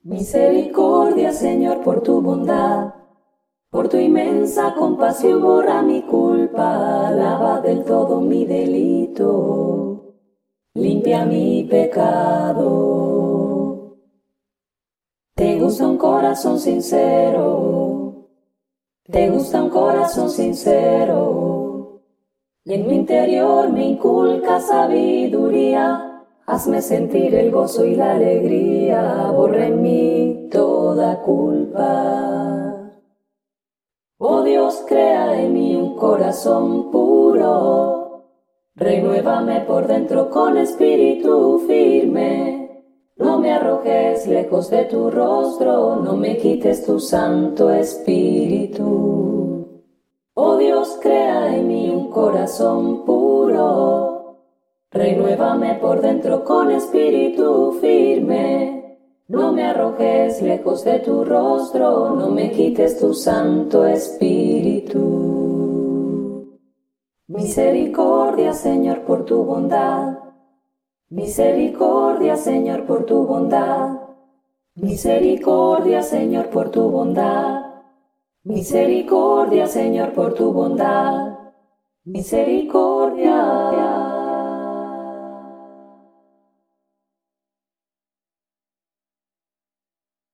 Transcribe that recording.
Misericordia, Señor, por tu bondad, por tu inmensa compasión borra mi culpa, lava del todo mi delito, limpia mi pecado. Te gusta un corazón sincero, te gusta un corazón sincero, y en mi interior me inculca sabiduría. Hazme sentir el gozo y la alegría, borra en mí toda culpa. Oh Dios, crea en mí un corazón puro, renuévame por dentro con espíritu firme. No me arrojes lejos de tu rostro, no me quites tu santo espíritu. Oh Dios, crea en mí un corazón puro, renuévame por dentro con espíritu firme. No me arrojes lejos de tu rostro, no me quites tu santo espíritu. Misericordia, Señor, por tu bondad. Misericordia, Señor, por tu bondad. Misericordia, Señor, por tu bondad. Misericordia, Señor, por tu bondad. Misericordia.